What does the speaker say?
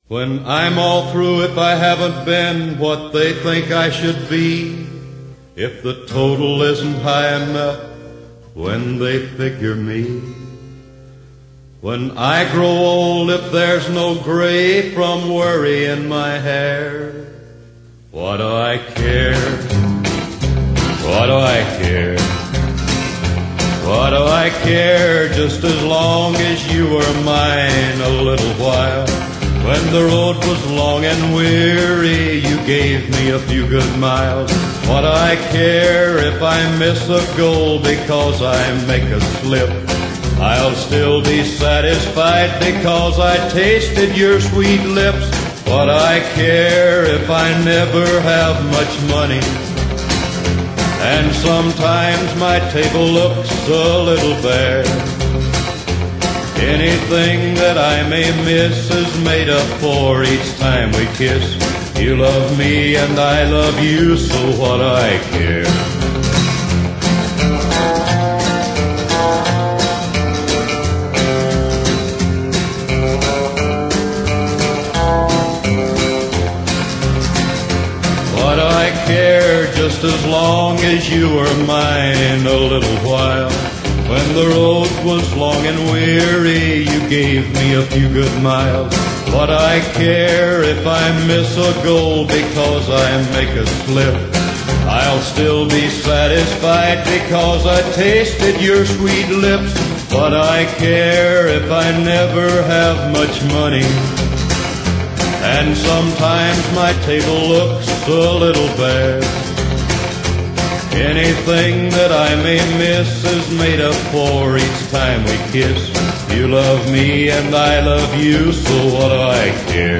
When I'm all through, if I haven't been what they think I should be, if the total isn't high enough when they figure me, when I grow old, if there's no gray from worry in my hair, what do I care? What do I care? What do I care? Just as long as you were mine a little while. When the road was long and weary, you gave me a few good miles. What do I care if I miss a goal because I make a slip? I'll still be satisfied because I tasted your sweet lips. What do I care if I never have much money? And sometimes my table looks a little bare. Anything that I may miss is made up for each time we kiss. You love me and I love you, so what do I care? What do I care? Just as long as you were mine a little while. When the road was long and weary, you gave me a few good miles. What do I care if I miss a goal because I make a slip? I'll still be satisfied because I tasted your sweet lips. What do I care if I never have much money? And sometimes my table looks a little bare. Anything that I may miss is made up for each time we kiss. You love me and I love you, so what do I care?